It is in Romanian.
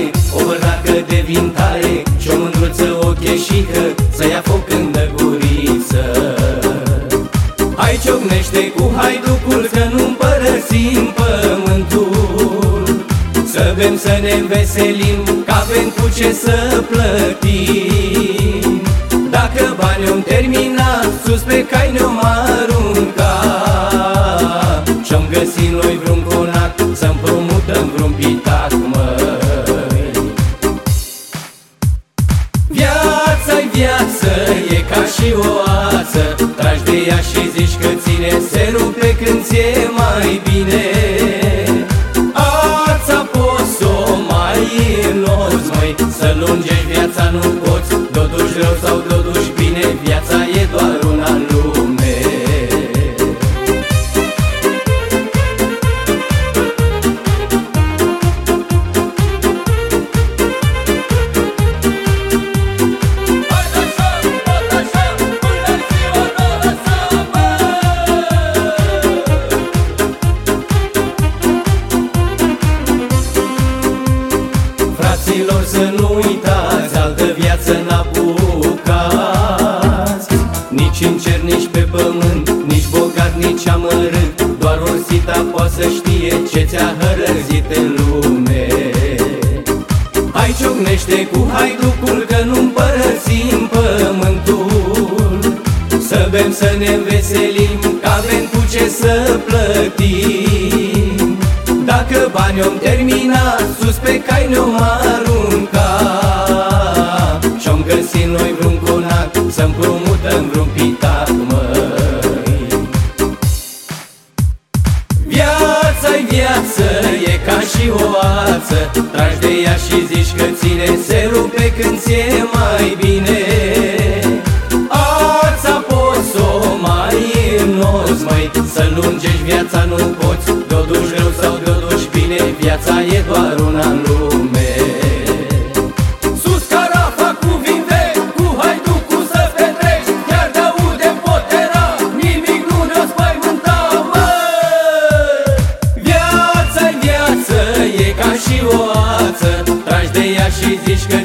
o bărnacă de vintare și o mândruță, o cheșică, să ia foc în dăguriță. Hai ciocnește cu haiducul, că nu-mi părăsim pământul, să bem, să ne înveselim, că avem cu ce să plătim. Dacă banii o-mi termina, sus pe cai ne-om arunca, și-om găsit noi vreun conac, să împrumutăm vreun pitac, măi. Viața-i viață, e ca și o ață, tragi de ea și zici că ține, se rupe când ți-e mai bine. Ața poți să o mai înnoți, măi, să lungești viața nu poți, de-o duci rău sau de-o duci bine, viața e doar una în lume. Fraților, să nu uitați, altă viață n-apucați, nici în cer, nici pe pământ, nici bogat, nici amărât, doar orsita poate să știe ce ți-a hărăzit în lume. Hai ciocnește cu haiducul, că nu-mi părăsim pământul, să bem, să ne înveselim, că avem cu ce să plătim. Dacă banii o-mi termina, sus pe cai ne-om arunca, și-om găsit noi vreun conac, să împrumutăm vreun pitac, măi. Viața-i viață, e ca și o ață, tragi de ea și zici că ține, se rupe când ți-e mai bine. Ața poți să o mai înnoți, măi, să lungești viața nu poți, de-o duci rău sau de-o duci bine, viața e doar una în lume. Sus carafa cu vin vechi, cu haiducul să petreci, chiar de-audem potera, nimic nu ne-o spăimânta, măi. Viața-i viață, e ca și o ață, tragi de ea și zici că